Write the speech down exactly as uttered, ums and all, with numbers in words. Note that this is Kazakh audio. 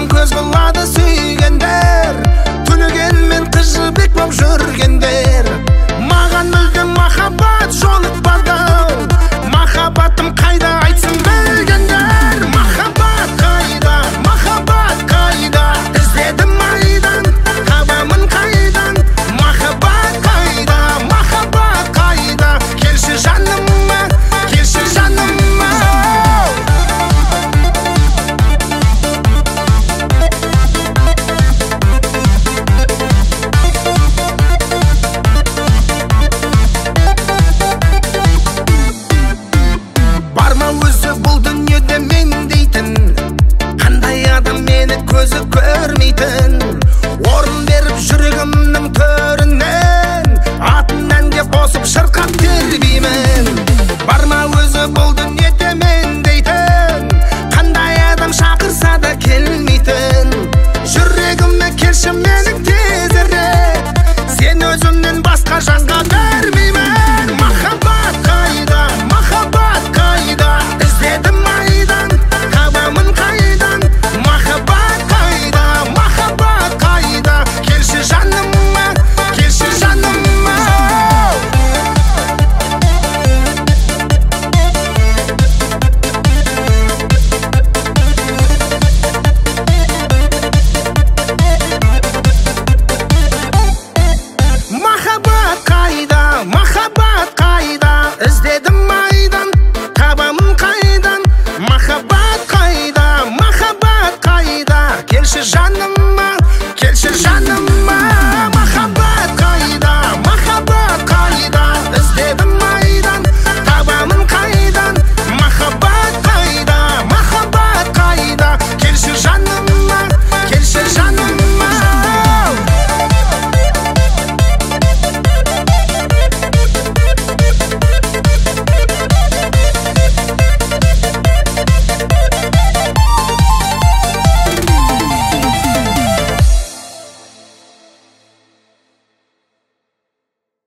Маған көз болады сүйгендер, түнегенмен қыз жібек боп жүргендер. Маған мүлдем махаббат жолықпады, махаббатым қайда айтсын білгендер. Махаббат қайда, махаббат қайда, іздедім айдан, табамын қайдан. Махаббат қайда, махаббат қайда, келші жаныма, келші жаныма. Барма өзі бұл дүниеде мен дейтін, қандай адам мені көзі көрмейтін. Орын беріп жүрегімнің төрінен, атын әнге қосып шырқап тербеймін. Барма өзі бұл